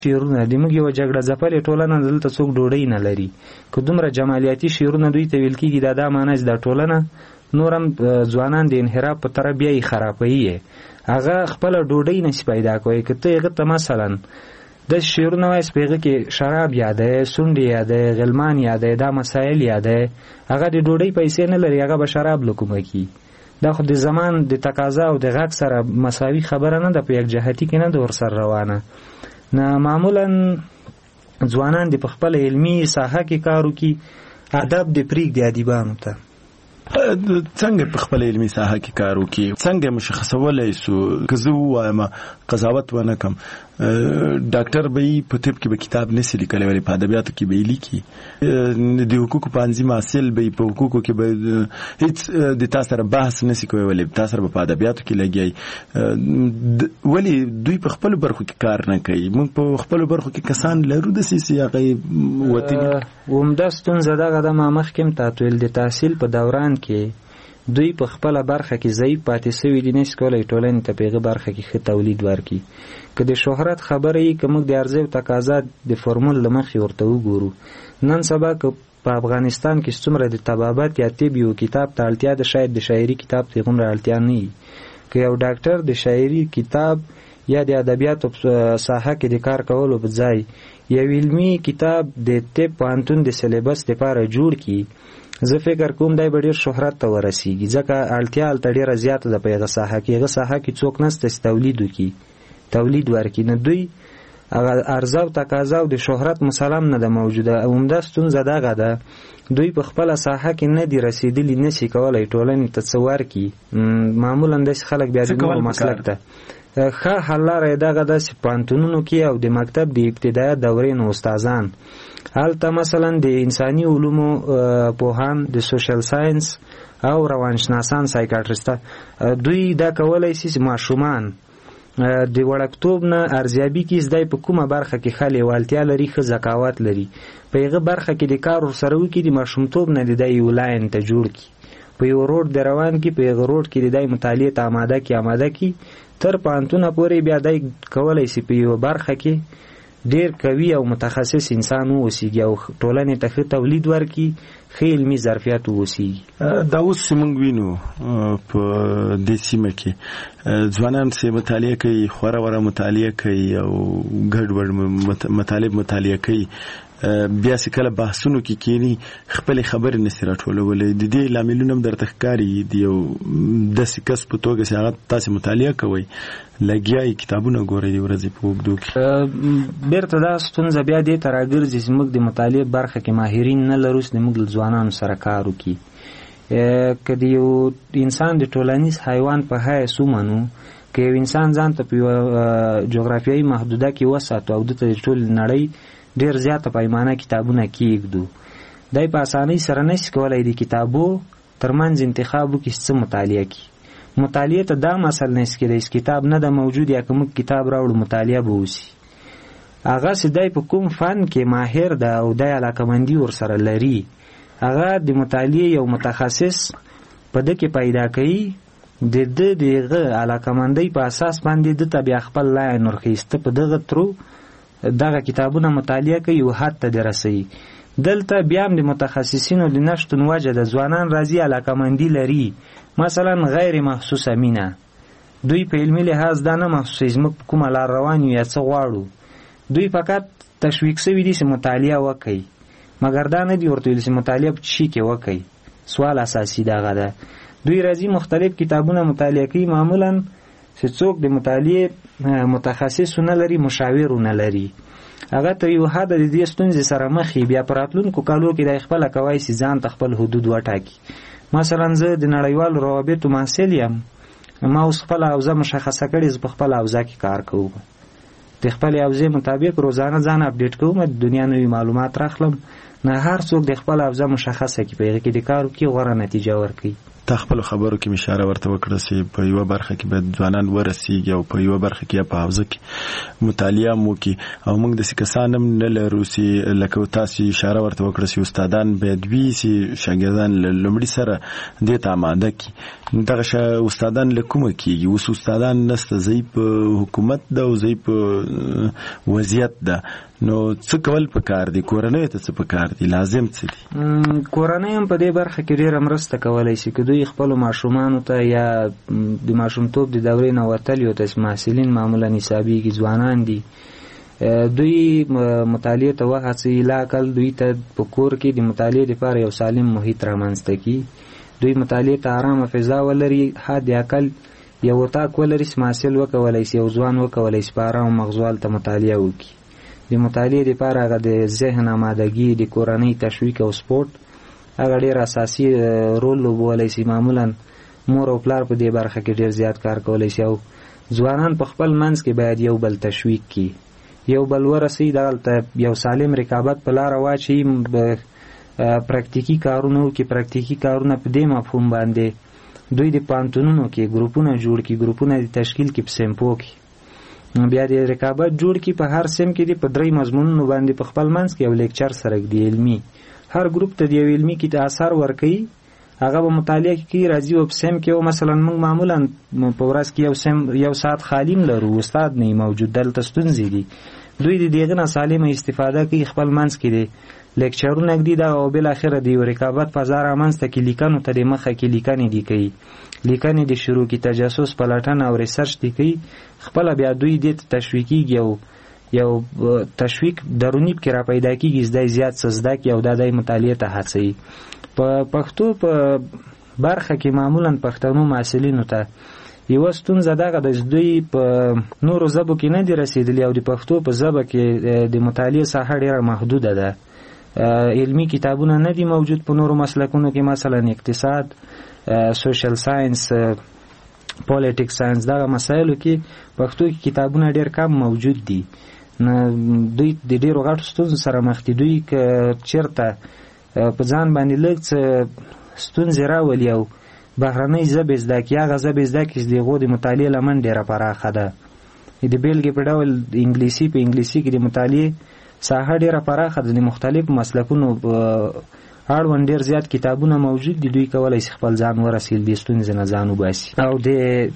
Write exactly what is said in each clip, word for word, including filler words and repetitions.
شعرونه د موږ یو جګړه ځپلې ټولنه دلته څوک ډوډۍ نه لري، که دومره جمالیاتي شعرونه دوی ته ویل کېږي دا دا معنی چې دا ټولنه نور هم ځوانان د انحراف په طرف بیا یې خرابوي، هغه خپله ډوډۍ نشي پیدا کوي. که ته هغه ته مثلا د شعرونه وایس په هغه کې شراب یادوي، سونډې یادوي، غلمان یادوي، دا مسایل یادوي، هغه د ډوډۍ پیسې نه لري، هغه به شراب له کومه کي. دا خو د زمان د تقاضا او د غږ سره مساوي خبره نه ده، په یک جهتي کې نه ده ورسره روانه. نه معمولا ځوانان د په خپل علمي ساحه کې کار وکړي، ادب د پرېږدي ادیبانو ته. څنګه په خپل علمي ساحه کې کار وکړي، څنګه مشخصولی سو؟ که زه ووایم قضاوت ونه کړم، ډاکټر به یې په طب کې به کتاب نسي لیکلی، ولې په ادبیاتو کې به یې لیکي. د حقوقو پوهنځي محصل به یې په حقوقو کې به هېڅ د تا سره بحث نسي کوی، ولې تا سره به په ادبیاتو کې لګیایي. ولې دوی په خپلو برخو کې کار نه کوي؟ موږ په خپلو برخو کې کسان لرو داسې چې هغه وطني. عمده ستونزه دغه ده، ما مخکې هم تاسو ویل، د تحصیل په دوران کې دوی په خپله برخه کې ضعیف پاتې سوي دي، نشي کولی ټولنې ته په هغه برخه کې ښه تولید ورکړي. که د شهرت خبره یي، که موږ د عرضې او تقاضا د فورمول له مخې ورته وګورو، نن سبا که په افغانستان کې څومره د طبابت یا طب یو کتاب ته اړتیا ده، شاید د شاعري کتاب ته هغومره اړتیا نه وي. که یو ډاکټر د شاعري کتاب یا د ادبیاتو ساحه کې د کار کولو په ځای یو علمي کتاب د طب پوهنتون د سلیبس لپاره جوړ کړي، زه فکر کوم دی به ډېر شهرت ته ورسیږي، ځکه اړتیا هلته ډېره زیاته ده په هغه ساحه کې. هغه ساحه کې څوک نسته چې تولید وکړي، تولید ورکړي. نه دوی هغه عرضه او تقاضا او د شهرت مسلم نه ده موجوده. عمده ستونزه دغه ده، دوی په خپله ساحه کې نه دي رسېدلي، نشي کولی ټولنې ته څه ورکړي. معمولا داسې خلک بیا د نورو مسلک ته ښه حل لاره یې دغه ده چې پوهنتونونو کې او د مکتب د ابتدایه دورې نو استادان هلته مثلا د انساني علومو پوهان، د سوشل ساینس او روانشناسان، سایکاټریسته، دوی دا کولی شي چې ماشومان د وړکتوب نه ارزیابي کړي، دی په کومه برخه کې ښه لیوالتیا لري، ښه ذکاوت لري، په هغه برخه کې د کار ورسره وکړي، د ماشومتوب نه د دی یو لاین ته جوړ کړي، په یو روډ د روان کړي، په هغه روډ کې د دی مطالعې ته آماده کړي آماده کړي تر پوهنتونه پورې. بیا دی کولی شي په یوه برخه کې ډیر قوي او متخصص انسان واوسیږي او ټولنې ته ښه تولید ورکړي، ښه علمي ظرفیت واوسیږي. دا اوس چې موږ وینو په دې سیمه کې ځوانان چې مطالعه کوي، خورا ورا مطالعه کوي او ګډوډ مطالب مطالعه کوي، بیا چې کله بحثونو کې کینی خپل خبرې نشي راټولولی. د دې لاملونه هم درته ښکاري، د یو داسې کس په توګه چې هغه تاسې مطالعه کوئ، لګیایي کتابونه ګورئ د ورځې په اوږدو کې. بیرته دا ستونزه بیا دې ته راګرځي چې موږ د مطالعې برخه کې ماهرین نه لرو چې موږ له ځوانانو سره کار وکړي. که د یو انسان د ټولنیز حیوان په حیث ومنو، که یو انسان ځان ته په یوه جغرافیایي محدوده کې وساتو او دته د ټولې نړۍ ډیر زیاته پیمانه کتابونه کېږدو، دی په اسانۍ سره نشي کولی د کتابو ترمنځ انتخاب وکړي څه مطالعه کړي. مطالعې ته دا مسل نشي کېدی چې کتاب نه ده موجود، یا که موږ کتاب راوړو مطالعه به وسي. هغه چې دی په کوم فن کې ماهر ده او دی علاقهمندي ورسره لري، هغه د مطالعې یو متخصص په ده کې پیدا کوي، د ده د هغه علاقهمندۍ په اساس باندې ده ته بیا خپل لاین ورخیسته په دغه ترو دغه کتابونه مطالعه کوي او حد ته د رسوي. دلته بیا هم د متخصصینو د نشتون وجه د ځوانان راځي علاقهمندي لري، مثلا غیر محسوسه مینه، دوی په علمي لحاظ دا نه محسوسوي زموږ په کومه لار روان یو یا څه غواړو، دوی فقط تشویق سوي دي چې مطالعه وکړي، مګر دا نه دي ورته ویلي چې مطالعه په شي کې وکړي. سوال اساسي دغه ده. دوی راځي مختلف کتابونه مطالعه کوي، معمولا چې څوک د مطالعې متخصص نه لري، مشاور نه لري، هغه تر یو حده د دې ستونزې سره مخ بیا په راتلونکو کالو کې د خپله کوی چې ځان ته خپل حدود وټاکي. مثلا زه د نړیوالو روابطو محصل یم، ما اوس خپله حوزه مشخصه کړې، زه په خپله حوزه کې کار کوم، د خپلې حوزې مطابق روزانه ځان اپډیټ کوم، د دنیا نوي معلومات راخلم. نه هر څوک د خپله حوزه مشخصه کړي، په هغې کې د کار وکړي، غوره نتیجه ورکوي. تا خپل خبرو کې اشاره ورته وکړه چې په یو برخه کې باید ځوانان ورسیږي او په یو برخه کې په حوزه کې مطالعه مو کې او موږ د سکسان هم نه لرو چې لکه تاسو اشاره ورته وکړه چې استادان باید وي چې شاګردان لومړی سره دې ته آماده کړي. دغه استادان له کومه کېږي؟ اوس استادان نسته، ځای په حکومت ده او ځای په وضعیت ده، نو څه کول پکار دي؟ کورنۍ ته څه پکار دي؟ لازم څه دي؟ کورنۍ هم په دې برخه کې ډېره مرسته کولی شي که دوی خپلو ماشومانو ته یا د ماشومتوب د دورې نه وتلي او ته محصلین معمولا حسابېږي ځوانان دي، دوی مطالعې ته وهڅوي، لااقل دوی ته په کور کې د مطالعې لپاره یو سالم محیط رامنځته کړي، دوی مطالعې ته ارامه فضا ولري، حد اقل یو اتاق ولري چې محصل وکولی شي، یو ځوان وکولی شي په ارامه مغزو هلته مطالعه وکړي. د مطالعې لپاره هغه د ذهن آمادګي، د کورنۍ تشویق او سپورټ هغه ډېر اساسي رول لوبولی شي. معمولا مور او پلار په دې برخه کې ډېر زیات کار کولی شي او ځوانان په خپل منځ کې باید یو بل تشویق کړي، یو بل ورسوي، دغلته یو سالم رقابت په لاره واچوي، پراکتیکي کارونه وکړي. پراکتیکي کارونه په دې مفهوم باندې دوی د پوهنتونونو کې ګروپونه جوړ کړي، ګروپونه د تشکیل کړي په سیمپو کې، بیا د رقابت جوړ کړي، په هر سیم کې دي په درې مضمونونو باندې په خپل منځ کې یو لیکچر سره ږدي علمي، هر ګروپ ته د یو علمي کې د اثر ورکوي، هغه به مطالعه کوي، راځي او په سیم کې او مثلا موږ معمولا په ورځ کې یو سیم یو ساعت خالي لرو، استاد نه موجود، دلته ستونزې دي، دوی د دغه نه سالمه استفاده کوي، خپل منځ کې دي لیکچرونه ږدي دا او بل اخره د رقابت فضا رامنځته کې لیکنو ته د مخه کې لیکنې دي کوي، لیکنې د شروع کې تجسس پلټنه او ریسرچ دي کوي، خپل بیا دوی دې ته تشویقیږي او یو تشویق درونی کې را پیدا کېږي، زده زیات څه زده کړي او دا د مطالعې ته هڅوي. په پښتو په برخه کې معمولا پښتنو محصلینو ته یوه ستونزه دغه د دوی په نورو ژبو کې نه دي رسېدلي او د پښتو په ژبه کې د مطالعې ساحه ډېره محدوده ده، علمي کتابونه نه دي موجود په نورو مسلکونو کې، مثلا اقتصاد، سوشل ساينس، پولیټیکس ساينس، دغه مسایلو کې پښتو کې کتابونه ډېر کم موجود دي. دوی د ډېرو غټو ستونزو سره مخ دي. دوی که چېرته په ځان باندې لږ څه ستونزې راولي او بهرنۍ ژبې زده کړي، هغه ژبې زده کړي چې د هغو د مطالعې لمن ډېره پراخه ده. د بېلګې په ډول انګلیسي په انګلیسي کې د مطالعې ساحه ډېره پراخه ده، د مختلفو مسلکونو اړوند ډېر زیات کتابونه موجود دي، دوی کولی شي خپل ځان ورسېل دې ستونزې نه ځان وباسي. او د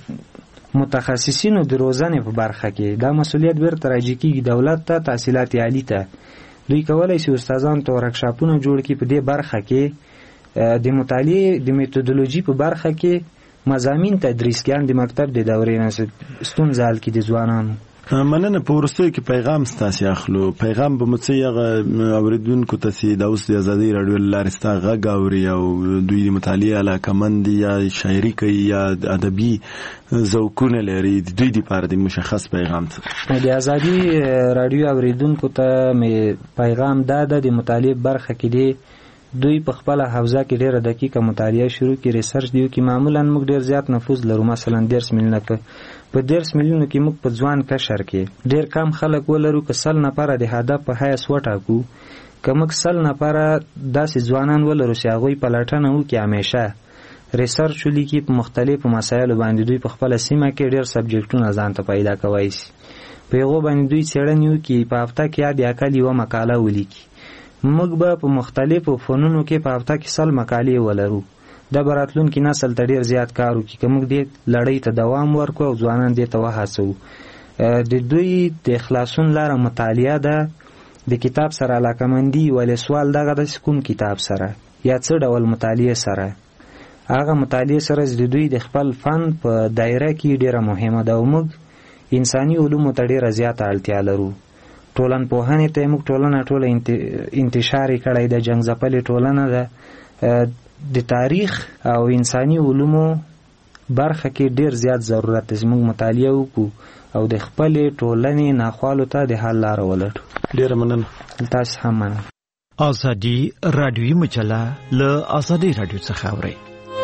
متخصصینو د روزنې په برخه کې دا مسؤلیت بیرته راجع کېږي دولت ته، تحصیلات عالي ته. دوی کولی شي استادانو ته ورکشاپونه جوړ کړي په دې برخه کې، د مطالعې د میتودولوژي په برخه کې مضامین تدریس کړي، د مکتب د دورې نه ستونزه حل کړي د ځوانانو. مننه. په وروستیو کې پیغام ستاسې اخلو، پیغام به مو څه هغه اوریدونکو ته چې دا اوس د ازادۍ راډیو له لارې ستا غږ اوري او دوی د مطالعې علاقمند دي یا شاعري کوي یا ادبي ذوقونه لري، د دوی دپاره د مشخص پیغام څه؟ د ازادۍ راډیو اوریدونکو ته مې پیغام دا ده، د مطالعې برخه کې دی دوی په خپل حوزه کې ډېره دقیقه مطالعه شروع کړي، ریسرچ دی وکړي. معمولا موږ ډېر زیات نفوذ لرو، مثلا دیرس میلیونه په دیرس میلیونو کې موږ په ځوان کشر کې ډېر کم خلک ولرو. که سل نفره د هدف په حیث وټاکو، که موږ سل نفره داسې ځوانان ولرو چې هغوی پلټنه وکړي، همیشه ریسرچ ولیکي په مختلفو مسایلو باندې، دوی په خپله سیمه کې ډېر سبجیکټونه ځان ته پیدا کولی شي، په هغو باندې دوی څېړنې وکړي، په هفته کې حد اقل یوه مقاله ولیکي. موږ به په مختلفو فنونو کې په هفته کې سل مقالې ولرو، دا به راتلونکي نسل ته ډېر زیات کار وکړي که موږ دې لړۍ ته دوام ورکړو او ځوانان دې ته وهڅوو. د دوی د خلاصون لاره مطالعه ده، د کتاب سره علاقمندي. ولې سوال دغه د کوم کتاب سره یا څه ډول مطالعې سره؟ هغه مطالعې سره د دوی د خپل فن په دایره کې ډېره مهمه ده او موږ انساني علومو ته ډېره زیاته اړتیا لرو. ټولنپوهنې ته موږ ټولنه ټوله انتشار یې کړی ده، جنګ ځپلې ټولنه ده. د تاریخ او انساني علومو برخه کې ډېر زیات ضرورت دی چې موږ مطالعه وکړو او د خپلې ټولنې ناخوالو ته د حل لاره ولټو. ډېره مننه. تاسو هم مننه. ازادي راډیوي مجله له ازادي راډیو څخه اورئ.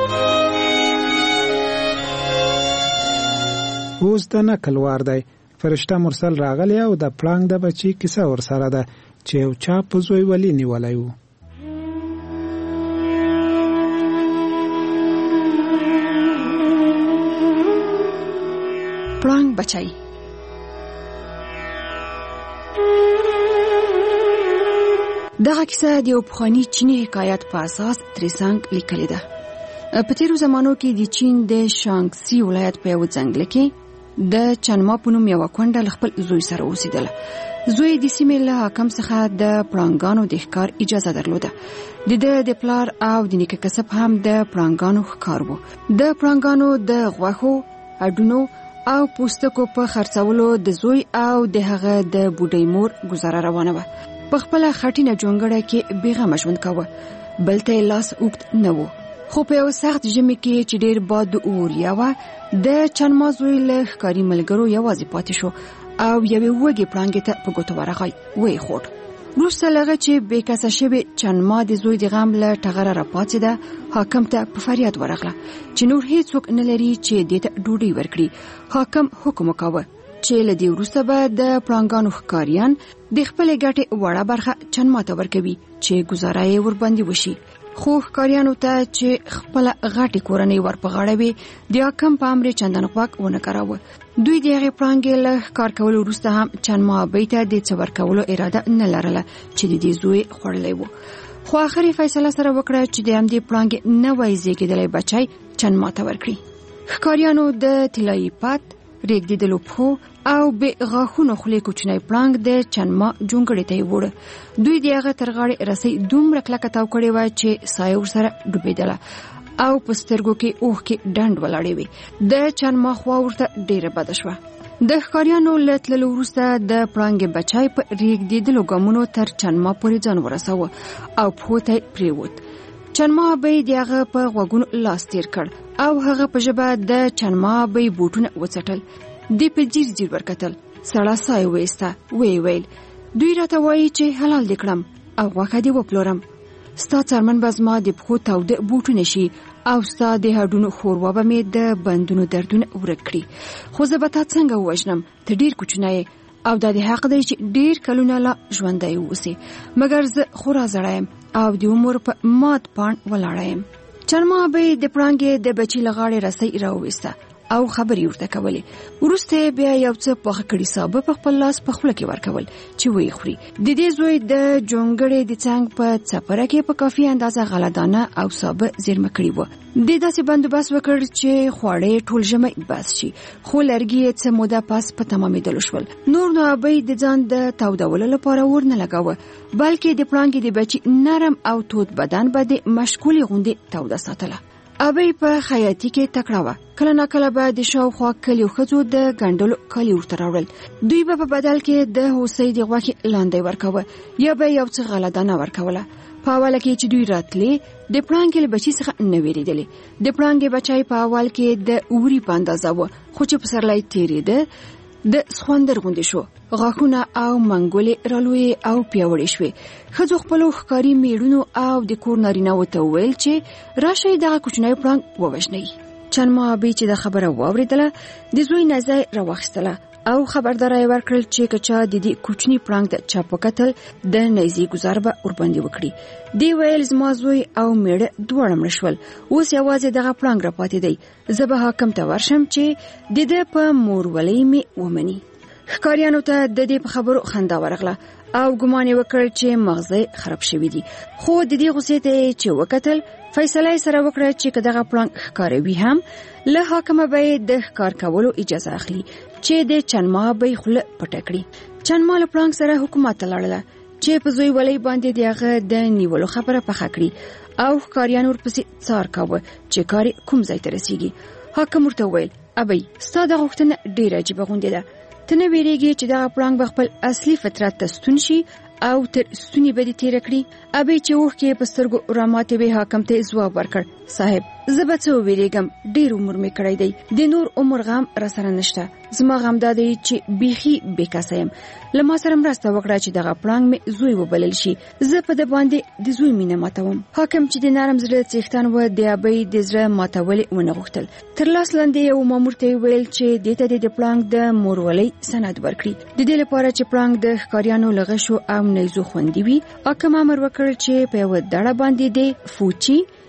اوس د نقل وار دی. فرشته مرسل راغلی او د پړانګ د بچی کیسه ورسره ده چې یو چا په زوی ولی نیولی و. بچای. دغه کیسه د یو پخواني چینی حکایت په اساس تریسانګ لیکلې ده. په تیرو زمانو کې د چین د شانګسی ولایت په یو ځنګل کې د چنما په نوم یوه کونډه له خپل زوی سره اوسېدله. زوی د سیمې له حاکم څخه د پړانګانو د ښکار اجازه درلوده. د ده د پلار او د نیکه کسب هم د پړانګانو ښکار و. د پړانګانو د غوښو، هډونو او پوستکو په خرڅولو د زوی او د هغه د بوډۍ مور گزاره روانه وه. په خپله خټینه جونګړه کې بېغمه ژوند کاوه. بل ته یې لاس اوږد نه و. خو په یو سخت ژمي کې چې ډېر باد و اوریا وه، د چنما زوی له ښکاري ملګرو یوازې پاتې شو او یوې وږې پړانګې ته په ګوتو ورغی، ویې خوړ. وروسته له هغه چې بېکسه شوې چنما د زوی د غم له ټغره راپاڅېده، حاکم ته په فریاد ورغله چې نور هېڅوک نه لري چې دې ته ډوډۍ ورکړي. حاکم حکم وکاوه چې له دې وروسته به د پړانګانو ښکاریان د خپلې ګټې وړه برخه چنما ته ورکوي چې ګزاره یې ورباندې وشي. خو ښکاریانو ته چې خپله غټې کورنۍ ور په غاړه وې، د حاکم په امر چندان غوږ ونه کراوه. دوی د هغې پړانګې له ښکار کولو وروسته هم چنما ابۍ ته د څه ورکولو اراده نه لرله چې د دې زوی خوړلی و. خو آخر یې فیصله سره وکړه چې د همدې پړانګې نوی زېږېدلی بچی چنما ته ورکړي. ښکاریانو د طلایي پت، ریږدېدلو پښو او بې غاښونو خولې کوچنی پړانګ د چنما جونګړې ته یې وړه. دوی د هغه تر غاړې رسۍ دومره کلکه تاو کړې وه چې سایه ورسره ډوبېدله او په سترګو کې اوښکې ډنډ ولاړې وې. د چنما خوا ورته ډېره بده شوه. د ښکاریانو له تللو وروسته د پړانګې بچی په ریږدېدلو ګامونو تر چنما پورې ځان ورساوه او پښو ته یې پرېوت. چنما ابۍ د هغه په غوږونو لاس تیر کړ او هغه په ژبه د چنما ابۍ بوټونه وڅټل. دی په ځیر ځیر ورکتل. سړه ساه یې وایسته. ویې ویل، دوی راته وایي چې حلال دې کړم او غوښه دې وپلورم. ستا څرمن به زما د پښو تاوده بوټونه شي او ستا د هډونو ښوروا به مې د بندونو دردونه ورک کړي. خو زه به تا څنګه ووژنم؟ ته ډېر کوچنی یې او دا د حق دی چې ډېر کلونه لا ژوندی اوسې، مګر زه خورا زړی یم او د عمر په مات پاڼ ولاړه یم. چنما ابۍ د پړانګې د بچي له غاړې رسۍ راوویسته او خبرې ورته کولې. وروسته بیا یو څه پاخه کړي سابه په خپل لاس په خوله کې ورکول چې ویې خوري. د دې زوی د جونګړې د څنګ په څپره کې په کافي اندازه غلهدانه او سابه زیرمه کړي وه. د داسې بندوبست وکړ چې خواړه ټول ژمی بس شي، خو لرګي یې څه موده پس په تمامېدلو شول. نور نو ابۍ د ځان د تودولو لپاره اور نه لګاوه، بلکې د پړانګې د بچي نرم او تود بدن به د مشکولې غوندې توده ساتله. ابۍ په خیاطي کې تکړه وه. کله ناکله به د شاوخوا کلیو ښځو د ګنډلو کالي ورته راوړل. دوی به په بدل کې د هوسۍ د غوښې لاندی ورکوه یا به یو څه غلهدانه ورکوله. په اوله کې چې دوی راتلې، د پړانګې له بچي څخه نه وېرېدلې. د پړانګې بچی په اول کې د اوري په اندازه و، خو چې پسرلی تېرېده د سخوندر غوندې شو. غاښونه او منګولې رالوې او پیاوړې شوې. ښځو خپلو ښکاري میړونو او د کور نارینه‌وو ته وویل چې راشئ دغه کوچنی پړانګ ووژنئ. چنما ابۍ چې دا خبره واورېدله، د زوی نیزه راواخیستله او خبرداری یې ورکړل چې که چا د دې کوچني پړانګ ته چپ وکتل، د نیزې ګزار به ورباندې وکړي. دی ویل، زما زوی او میړه دواړه مړه شول، اوس یوازې دغه پړانګ راپاتې دی. زه به حاکم ته ورشم چې د ده په مورولۍ مې ومني. ښکاریانو ته د دې په خبرو خندا ورغله او ګمان یې وکړ چې مغزه خراب شوی دی. خو د دې غوسې ته چې وکتل، فیصله یې سره وکړه چې که دغه پړانګ ښکاروي هم، له حاکمه به یې د ښکار کولو اجازه اخلي چې د چنما ابۍ خوله پټه کړي. چنما له پړانګ سره حکومت ته لاړله چې په زوی ولۍ باندې د هغه د نیولو خبره پخه کړي او ښکاریان ورپسې څار کاوه چې کار کوم ځای ته رسیږي. حاکم ورته وویل، ابۍ، ستا دا غوښتنه ډېره عجیبه غوندې ده. ته نه ویریږي چې دغه پړانګ به خپل اصلي فطرت ته ستون شي او تر ستوني به دې تېره کړي؟ ابۍ چې اوښکې په سترګو راماتې وې، حاکم ته ځواب ورکړ، صاحب، زه به څه وویریږم، ډېر عمر مې کړی دی، د نور عمر غم راسره نشته. زما غم دا دی چې بیخي بېکسه یم. له ما سره مرسته وکړه چې دغه پړانګ مې زوی وبلل شي. زه په ده باندې د زوی مینه ماتوم. حاکم چې د نرم زړه څښتن و، د ابۍ د زړه ماتولې ونه غوښتل. تر لاس لاندې یو مامور ته یې ویل چې دې ته د پړانګ د مورولۍ سند ورکړي. د دې لپاره چې پړانګ د ښکاریانو له غشو او نیزو خوندي وي، حاکم امر وکړ چې په یوه دړه باندې د فوچي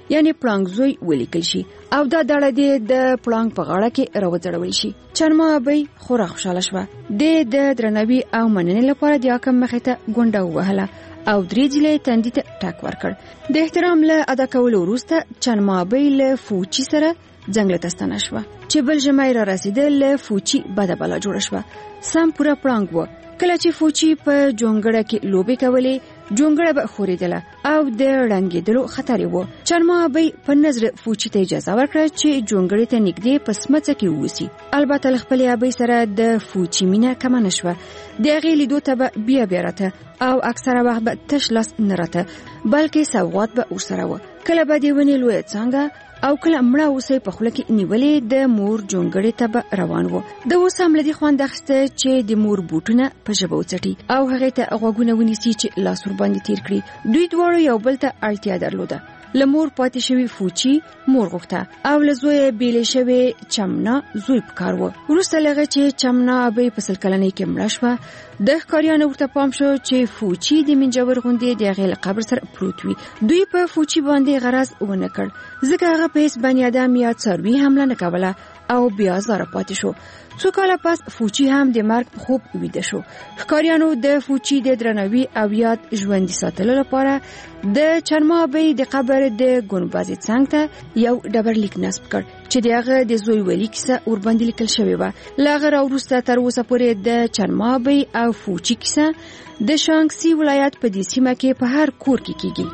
یعنی پړانګ زوی ولیکل شي او دا دړه د پړانګ په غاړه کې راوځړول شي. چنما ابي خورا خوشاله شوه. د درناوي او مننې لپاره د حکم مخې ته ګونډه ووهله او درې ځلې تندي ته ټاک ورکړ. د احترام له ادا کولو وروسته چنما ابي له فوچي سره ځنګل ته ستنه شوه چې بل ژمی را رسیدل له فوچي بده بلا جوړه شوه. سم پوره پړانګ و. کله چې فوچي په جونګړه کې لوبې کولې جونګړه به خوریدله او د رنګېدلو خطر و. چنما ابي په نظر فوچي ته اجازه ورکړه چې جونګړې ته نږدې په سمڅه کې ووسی. البته له خپل ابي سره د فوچي مینه کم نه شوه. د هغې لیدو ته به بیا بیا راته او اکثره وخت به تش لاس نه راته بلکې سوغات به ورسره و. کله به د ونې لویه څانګه او کله مړه اوسې په خوله کې نیولې د مور جونګړې ته به روان و. د اوس هم لدی خوند اخیسته چې د مور بوټونه په ژبه وڅټي او هغې ته غوږونه ونیسي چې لاس ورباندې تیر کړي. دوی دواړو یو بل ته اړتیا درلوده. له مور پاتې شوی فوچي مور غوښته او له زوی بیلې شوی چمنا زوی پکار و. وروسته لغه چې چمنا ابي په سل کلنۍ کې مړه شوه د ښکاریانو ورته پام شو چې فوچي د منجور غوندې د هغې له قبر سره پروت وي. دوی په فوچي باندې غرض ونه کړ ځکه هغه په هیڅ بني ادم یا څاروي حمله نه کوله او بیا زاره پاتې شو. څو کاله پس فوچي هم د مرګ خوب ویده شو. ښکاریانو د فوچي د درناوي او یاد ژوندي ساتلو لپاره د چنما ابي د قبر د ګنبدې څنګ ته یو ډبرلیک نصب کړ چې د هغه د زوی ولی کیسه ورباندې لیکل شوې وه. له هغه راوروسته تر اوسه پورې د چنما ابي او فوچي کیسه د شانګسي ولایت په دې سیمه کې په هر کور کې کیږي.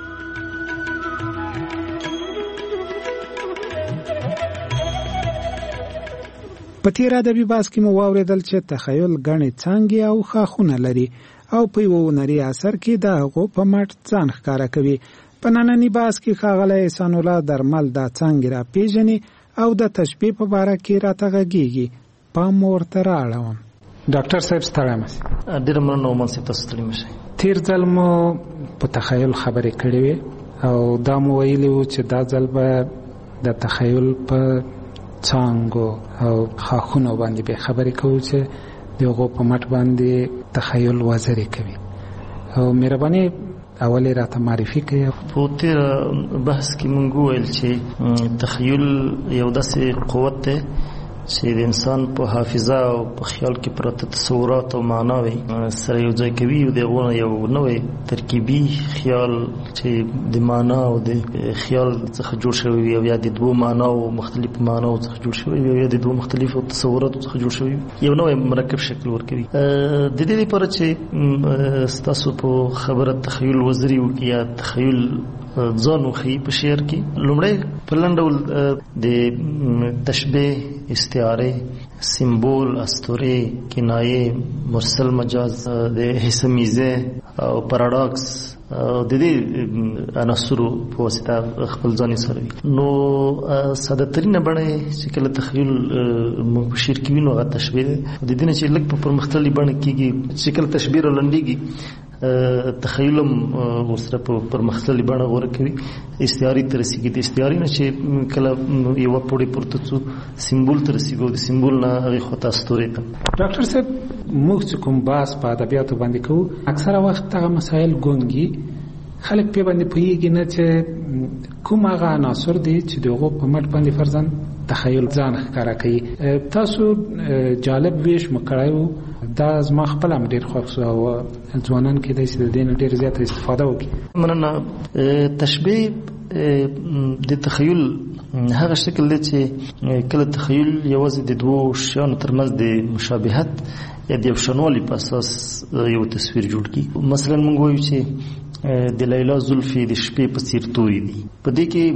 په تیر ادبي بحث کې مو واوریدل چې تخیل غني څنګه او خاخونه لري او په یو نری اثر کې د هغه په مټ ځان ښکارا کوي. په نننی بحث کې ښاغلی احسان الله درمل د څنګه را پیژني او د تشبیه په اړه کې راته غږیږي. پام ورته راړم. ډاکټر صاحب ستړی مشه. ډیر مننه ومن سي تاسو ستړي مشه. تیر ځل مو په تخیل خبرې کړې وې او دا مو ویلي و چې دا ځل به د تخیل په څنګه او خاخونو باندې به خبرې کوو چې دغه په مټ باندې تخیل وزري کوي. او مهرباني اولې راته معرفي کړئ. په تیر بحث کې مونږ ویل چې تخیل یو داسې قوت دی چې د انسان په حافظه او په خیال کې پراته تصورات او معناوي سره یو ځای کوي او دغه یو نوې ترکیبي خیال چې د معنا او د خیال څخه جوړ شوی وي او یا د دوه معنا او مختلف معنا څخه جوړ شوی وي یا د دوه مختلفو تصوراتو څخه جوړ شوی یو نوې مرکب شکل ورکوي. د دې لپاره چې ستاسو په خبره تخیل وزري او یا تخیل ځان وخی په شعر کې لومړی په لنډول د تشبیه، استعاره، سمبول، اسطوره، کنایه، مرسل مجاز، د حسمیزه او پاراډاکس د دې عناصرو په واسطه خپل ځان سره نو ساده ترینه باندې چې کله تخیل مو شعر کې وینو غا تشبیه د دې نه چې لږ په پرمختللي باندې کېږي چې کله تشبیه ولندېږي تخیلم ورسره په پرمختللي باندې غوړه کوي. استعاری تر رسیدي د استعاری نه چې کله یو پوری پورته څو سمبول تر رسیدو د سمبول نه هغه خطا ستوري ته. ډاکټر صاحب موږ چې کوم باس په ادبیاتو باندې کوو اکثره وخت هغه مسایل ګونګي خلک په باندې پوهیږي نه چې کوم هغه عناصر دي چې دغه په مټ باندې فرضاً تخیل ځان ښکارا کوي. تاسو جالب ویش مکړایو دا زما خپل هم ډیر خوښ شو او ځوانان کې د دې دین ډیر زیاته استفاده وکړي. مننه. تشبیه د تخیل هغه شکل دی چې کله تخیل یوازې د دوه شیانو ترمنځ د مشابهت یا د یو شنوالي په اساس یو تصویر جوړ کړي. مثلا موږ وایو چې د لیلا زلفې د شپې په څیر تورې دي. په دې کې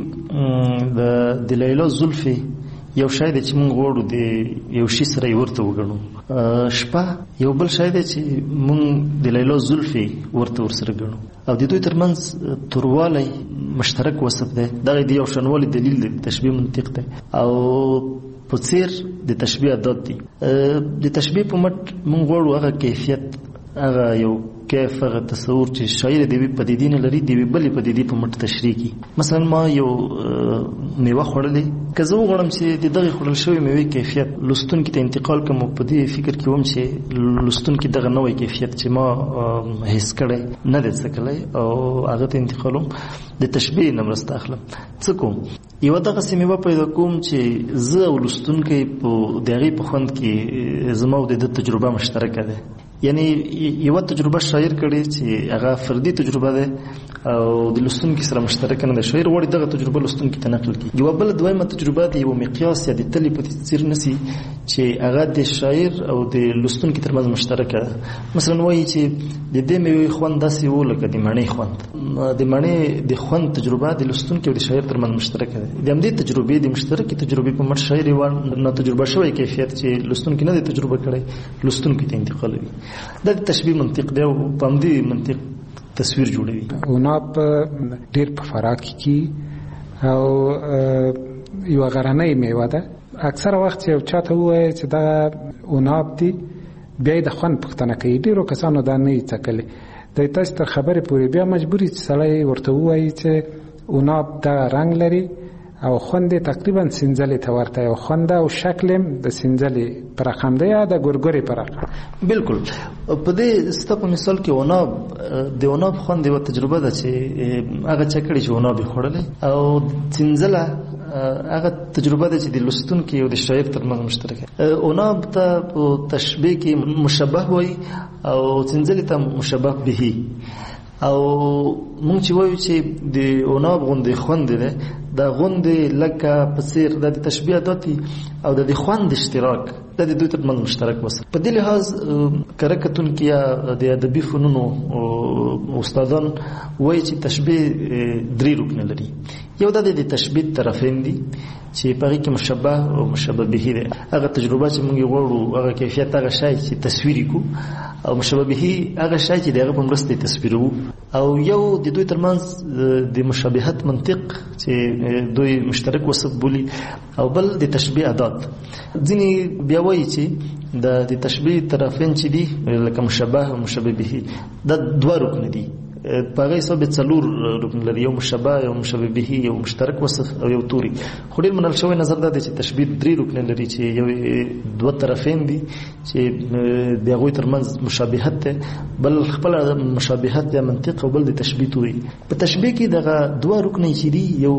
د لیلا زلفې یو شای دی چې موږ غواړو د یو شي سره یې ورته وګڼو. شپه یو بل شای دی چې موږ د لیلا زلفې ورته ورسره ګڼو او د دوی ترمنځ توروالی مشترک وسط دی. دغه د یو شنوالي دلیل دی، تشبیه منطق دی او په څیر د تشبیه عادت دی. د تشبیه په مټ موږ غواړو هغه کیفیت، هغه یو کیف هغه تصور چې شاعر د یوې پدیدې نه لري د یوې بلې پدیدې په مټ تشریح کړي. مثلا ما یو میوه خوړلې، که زه وغواړم چې د دغې خوړل شوې میوې کیفیت لوستونکي ته انتقال کړم، په دې فکر کې وم چې لوستونکي دغه نوی کیفیت چې ما حس کړی نه دی څه کړی او هغه ته انتقالوم، د تشبیه نه مرسته اخلم. څه کوم؟ یوه دغسې میوه پیدا کوم چې زه او لوستونکی په د هغې په خوند کې زما او د ده تجربه مشترکه ده. یعنی یوه تجربه شاعر کړې چې هغه فردي تجربه ده او د لوستونکي سره مشترکه نه ده. شاعر غواړي دغه تجربه لوستونکي ته نقل کړي. یوه بله دویمه تجربه د یوه مقیاس یا د تلې په څیر نسي چې هغه د شاعر او د لوستونکي ترمنځ مشترکه ده. مثلا وایي چې د دې میوې خوند داسې و لکه د مڼې خوند. د مڼې د خوند تجربه د لوستونکي او د شاعر ترمنځ مشترکه ده. د همدې تجربې د مشترکې تجربې په مټ شاعر یوه ناتجربه شوی کیفیت چې لوستونکي نه دی تجربه کړی لوستونکي ته انتقالوي. دا د تشبیه منطق دی او په همدې منطق تصویر جوړوي. عناب ډېر په فراه کې او یوه غرنۍ میوه ده. اکثره وخت یو چاته ووایي چې دا عناب دی، بیا یې د خوند پوښتنه کوي. ډېرو کسانو دا نه یې څکلی. دی تاسو تر خبرې پورې بیا مجبوري چې سړی ورته ووایي چې عناب دغه رنګ لري او خوند یې تقریبا سنځلې ته ورته او خوند او شکل یې د سنځلې په رقم دی یا د ګورګورې په رقم. بالکل. په دې ستا په مثال کې عناب د عناب خوند یوه تجربه ده چې هغه چا کړي چې عناب یې خوړلی، او سنځله هغه تجربه ده چې د لوستونکي او د شاعر ترمنځ مشترکه. عناب ته په تشبیه کې مشبه وایي او سنځلې ته مشبه بهي. او مونږ چې وایو چې د عناب غوندې خوند دی، دا غوندې لکه په څېر دا د تشبیه داتي او د د خوند اشتراک دا د دوی ترمنځ مشترک وسه. په دې لحاظ کره کتونکي یا د ادبي فنونو استادان وایي چې تشبیه درې رکنه لري. یو دا د تشبیه طرفین دي چې په هغې کې مشبه او مشبه به دی. هغه تجربه چې موږ یې غواړو هغه کیفیت هغه شی چې تصویر یې کړو، او مشبه به هغه شی چې د هغه په مرسته یې تصویروو. او یو د دوی ترمنځ د مشابهت منطق چې دوی مشترک وصف بولي، او بل د تشبیه ادات. ځینې بیا وایي چې د تشبیه طرفین چې دي لکه مشبه او مشبه به دا دوه رکنه دي. په هغه حساب څلور رکن لري، یو مشبه یو مشبه به یو مشترک وصف او یو توري. خو ډېر منل شوی نظر دا دی چې تشبیه درې رکن لري چې یو دوه طرفین دي چې د هغوی ترمنځ مشابهت دی، بل خپله مشابهت یا منطق، او بل د تشبیه توري. په تشبیه کې دغه دوه رکنه چې دي یو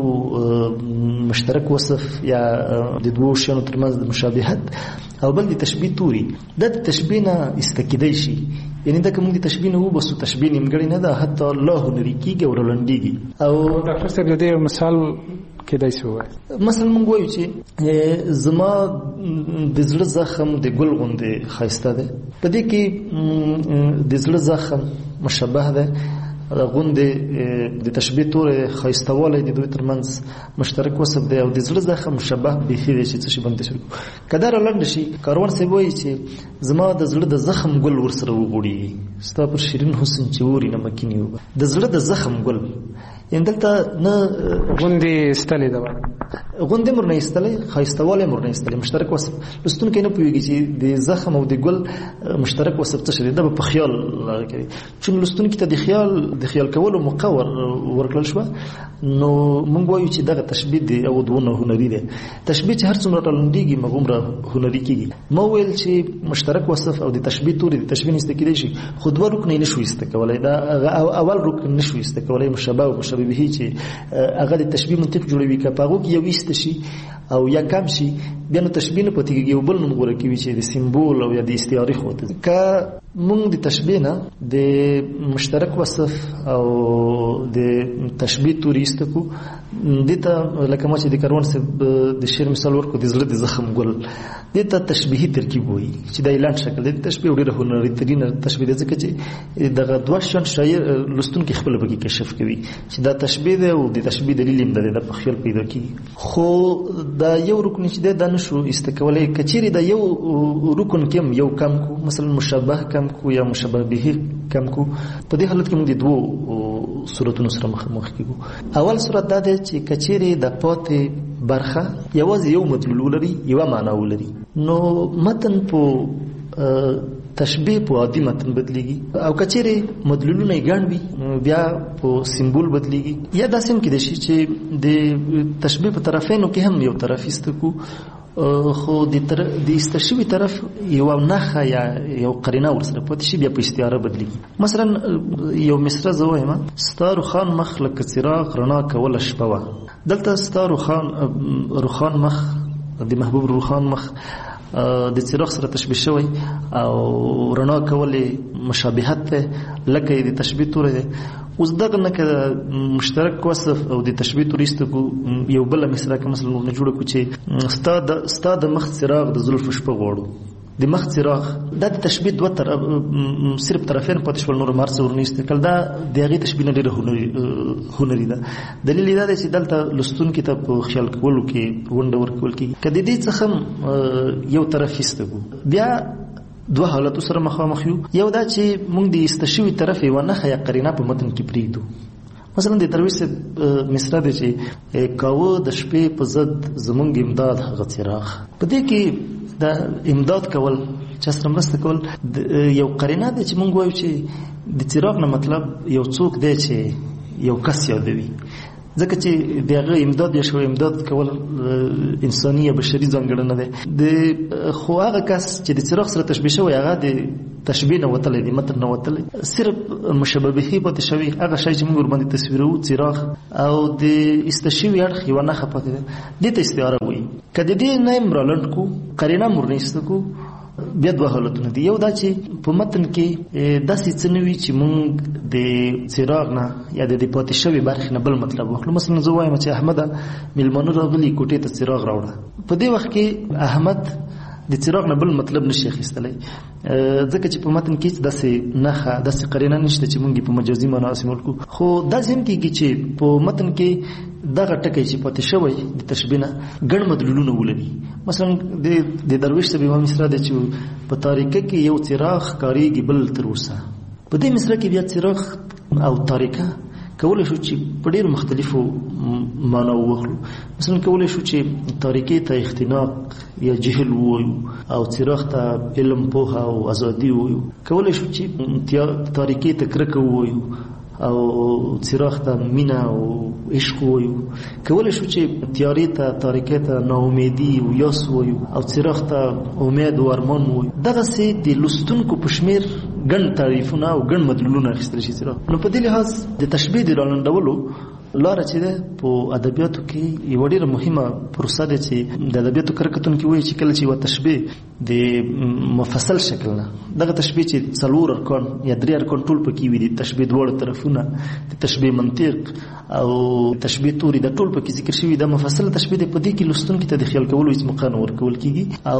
مشترک وصف یا د دوو شیانو ترمنځ د مشابهت، او بل د تشبیه توري. دا د تشبیه نه استکیدی شي، یعنی دا که موږ د تشبیه نه وباسو تشبیه نیمګړې نه ده، حتی لا هنري کېږي او رالنډېږي. او ډاکټر صاحب د دې مثال کېدای شي ووایي. مثلا موږ وایو چې زما د زړه زخم د ګل غوندې ښایسته دی. په دې کې د زړه زخم مشبه ده، غوندې د تشبیه تورې ښایستهوالی د دوی ترمنځ مشترک وصف دی، او د زړه زخم مشبه بیخي دی چې څه شي باندې تشبیه. که دا رالنډه شي، کاروان صاحب وایي چې زما د زړه د زخم ګل ورسره وغوړېږي، ستا پر شیرین حسن چې اوري نمکینې اوبه. د زړه د زخم ګل، یعنې دلته نه غوندې ایستلې ده، غوندې مور نه ایستلی، ښایستهوالی مور نه ایستلی، مشترک وصف. لوستونکی نه پوهېږي چې د زخم او د ګل مشترک وصف څه شی دی، دا به په خیال کوي. چون لوستونکي ته د خیال د خیال کولو موقع ورکړل شوه، نو موږ وایو چې دغه تشبیه دی او دونه هنري دی. تشبیه چې هر څومره رالنډېږي هغومره هنري کېږي. ما ویل چې مشترک وصف او د تشبیه تورې د تشبیه نه ایسته کېدی شي، خو دوه رکن یې نه شو ایسته کولی. دا اول رکن نه شو ایسته کولی، مشبه او مشبه به چې هغه د تشبیه منطق جوړوي. که په هغو کې یو ایسته شي او یا کم شي، بیا نو تشبیه نه پاتې کېږي، یو بل نوم غوره کوي چې د سیمبول او یا د استعارې خوا ته. که موږ د تشبیه نه د مشترک وصف او د تشبیه تورې ایسته کړو، دې ته لکه ما چې د کاروان صاحب د شعر مثال ورکړو، د زړه د زخم ګل، دې ته تشبیهي ترکیب وایي چې د اعلان شکل دی. تشبیه ډېره هنري ترینه تشبیه ده، ځکه چې دغه دوه شیان شاعر لوستونکي خپله پکې کشف کوي چې دا تشبیه ده او د تشبیه دلیل یې همدا دی، دا په خیال پیدا کېږي. خو دا یو رکن چې دی دا نه شو ایسته کولی. که چیرې دا یو رکن کې هم یو کم کو، مثلا مشبه کم کو یا مشبه به کم کو، په دې حالت کې موږ د دوو صورتونو سره مخامخ کېږو. اول صورت دا دی چې که چیرې د پاتې برخه یوازې یو مدلول ولري، یوه معنا ولري، نو متن په تشبیه په عادي متن بدلیږي او کچېرې مدلولونه یې ګڼ وي بیا په سیمبول بدلیږي یا داسې هم کېدای شي چې د تشبیه په طرفینو کې هم یو طرف ایسته کو خو د ایسته شوي طرف یوه نښه یا یو قرینه ورسره پاتې شي بیا په استعاره بدلیږي. مثلا یو مصره زه وایم ستا روښان مخ لکه څراغ رڼا کوله شپه وه. دلته ستا روښان روښان مخ د محبوب روښان مخ د څراغ سره تشبیه شوی او رڼا کولې مشابهت ده لکه د تشبیه توره ده. اوس دغه نه که مشترک وصف او د تشبیه تور ایسته کو یو بله مصره که مثلا ورنه جوړه کو چې ستا د مخ څراغ د زلفو شپه غواړو. د مخ څراغ دا د تشبیه دوه طرف صرف طرفین پاتې شول نور مارڅ ورنه ایسته کله دا د هغې تشبیه نه ډېره هنري ده. دلیل یې دا دی چې دلته لوستونکي ته په خیال کولو کې ونډه ورکول کېږي. که د دې څخه یو طرف ایسته کو بیا دوه حالتو سره مخامخ یو. یو دا چې موږ د ایسته شوي طرف یوه نښه یا قرینه په متن کې پرېږدو. مثلا د درویش مصره دی چې کاوه د شپې په ضد زمونږ امداد هغه څراغ. په دې کې دا امداد کول چا سره مرسته کول یو قرینه دی چې موږ وایو چې د څراغ نه مطلب یو څوک دی چې یو کس یادوي. ځکه چې د هغه امداد یا شو امداد کول انساني یا بشري ځانګړنه ده. د خو هغه کس چې د څراغ سره تشبیه شوی هغه د تشبیه نه وتلی د متن نه وتلی صرف مشابهي پاتې شوی هغه شی چې موږ ورباندې تصویرو څراغ او د ایسته شوي اړخ یوه نښه پاتې ده. دې ته استعاره وایي. که د دې نه یې رالنډ کو قرینه مو ورنه ایسته کو بیا دوه حالتونه دي. یو دا چې په متن کې داسې څه نه وي چې موږ د څراغ نه یا د دې پاتې شوي برخې نه بل مطلب واخلو. مثلا زه وایم چې احمده میلمانه راغلي کوټې ته څراغ راوړه. په دې وخت کې احمد د څراغ نه بل مطلب نشي اخیستلی ځکه چې په متن کې داسې نښه داسې قرینه نشته چې موږ په مجازي معنا استعمال کړو. خو داسې هم کېږي چې په متن کې دغه ټکی چې پاتې شوی د تشبیه نه ګڼ مدلولونه ولري. مثلا د درویش صاحب یوه مصره ده چې په تاریکه کې یو څراغ ښکارېږي بل تر اوسه. په دې مصره کې بیا څراغ او تاریکه کولی شو چې په ډېرو مختلفو معناو واخلو. مثلا کولی شو چې تاریکې ته اختناق یا جهل ووایو او څراغ ته علم پوهه او ازادي ووایو. کولی شو چې تاریکې ته کرکه ووایو او څراغ ته مینه او عشق ووایو. کولی شو چې تیارې ته تاریکې ته ناامیدي او یاس ووایو او څراغ ته امید او ارمان ووایو. دغسې د لوستونکو په شمېر ګڼ تعریفونه او ګڼ مدلولونه اخیستلی شي څراغ. نو په دې لحاظ د تشبیه د رالنډولو لاره چې ده په ادبیاتو کې یوه ډېره مهمه پروسه ده چې د ادبیاتو کره کتونکي وایي چې کله چې یوه تشبیه د مفصل شکل نه دغه تشبیه چې څلور ارکان یا درې ارکان ټول پکې وي د تشبیه دواړه طرفونه د تشبیه منطق او تشبیه توري دا ټول پکې ذکر شوي. دا مفصله تشبیه ده. په دې کې لوستونکي ته د خیال کولو هېڅ موقع نه ورکول کېږي او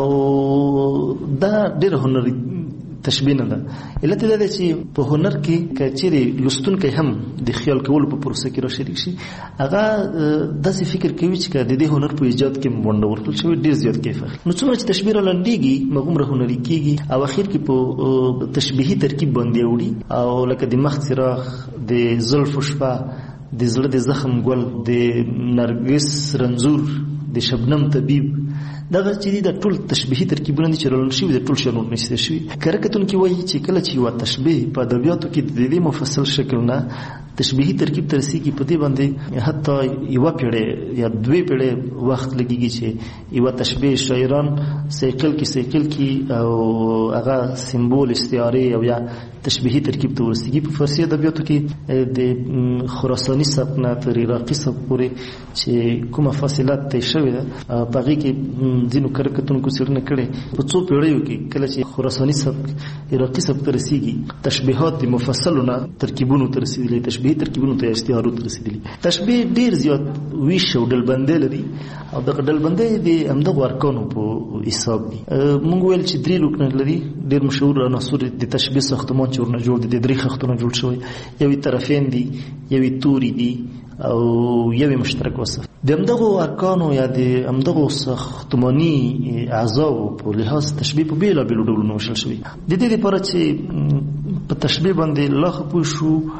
دا ډېره هنري تشبیه نه ده. علت دا دی چې په هنر کې که چیرې لوستونکی هم د خیال کولو په پروسه کې را شریک شي هغه داسې فکر کوي چې که د دې هنر په ایجاد کې ونډه ورکړل شوې ډېر زیات کیف اخلي. نو څومره چې تشبیه رالنډېږي هغومره هنري کېږي او اخر کې په تشبیهي ترکیب باندې اوړي او لکه د مخ څراغ د زلفو شپه د زړه د زخم ګل د نرګس رنځور د شبنم طبیب دغه چې دي د ټول تشبیهي ترکیبونه دي چې رالنډ شوي د ټول شیانو نشته شوي. کره کتونکي وایي چې کله چې یوه تشبیه په ادبیاتو کې د دې مفصل شکل نه تشبیهي ترکیب ته رسېږي په دې باندې حتی یوه پیړۍ یا دوې پیړۍ وخت لګېږي چې یوه تشبیه شاعران سیقل کې سیقل کې او هغه سمبول استعارې او یا تشبیهي ترکیب ته ورسېږي. په فارسي ادبیاتو کې د خراساني سبک نه تر عراقي سبک پورې چې کومه فاصله طی شوې ده په هغې کې ځینو کره کتونکو څېړنه کړې په څو پیړیو کې کله چې خراساني سبک عراقي سبک ته رسېږي تشبیهات د مفصلو نه ترکیبونو ته رسېدلي تشبیهي ترکیبونو ته استعارو ته رسېدلي. تشبیه ډېر زیات ویش او ډلبندۍ لري او دغه ډلبندۍ د همدغو ارکانو په حساب دي. موږ ویل چې درې رکنه لري ډېر مشهور عناصر د تشبیه ساختمان چې ورنه جوړ دي د درې خښتونه جوړ شوی. یوې طرفین دي یوې توري دي او یوې مشترک وصف. د همدغو ارکانو یا د همدغو ساختماني اعضاو په لحاظ تشبیه په بېلابېلو ډولونو ویشل شوي. د دې دپاره چې په تشبیه باندې لا ښه پوه شو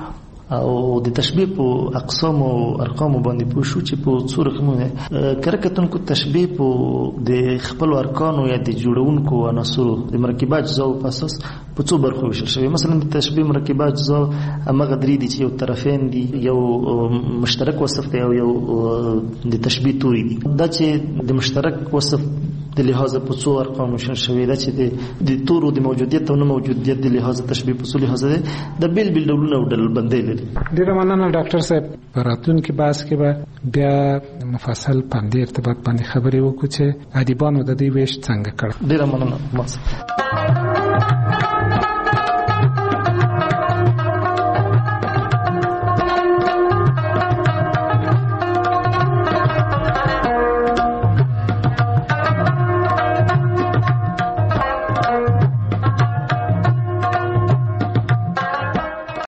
او د تشبیه په اقسام او ارقام باندې پوه شو چې په څو رقمونه کرکتونکو تشبیه په د خپل ارکانو یا د جوړونکو عناصرو د مرکبه اجزا په اساس په څو برخو ویشل شوی. مثلا د تشبیه مرکبه اجزا هغه درې دي چې یو طرفین دي، یو مشترک وصف دی او یو د تشبیه توري دي. دا چې د مشترک وصف د لحاظ په څو ارقام ویشل شوی، دا چې د تورو د موجودیت او نه موجودیت د لحاظ تشبیه په څو لحاظ دی د بیل بیل ډولونه او ډلبندۍ لري. ډیره مننه ډاکټر صاحب. په راتلونکي بحث کې به بیا مفصل په دې ارتباط باندې خبرې وکړو چې ادیبانو د دې ویش څنګه کړ. ډیره مننه.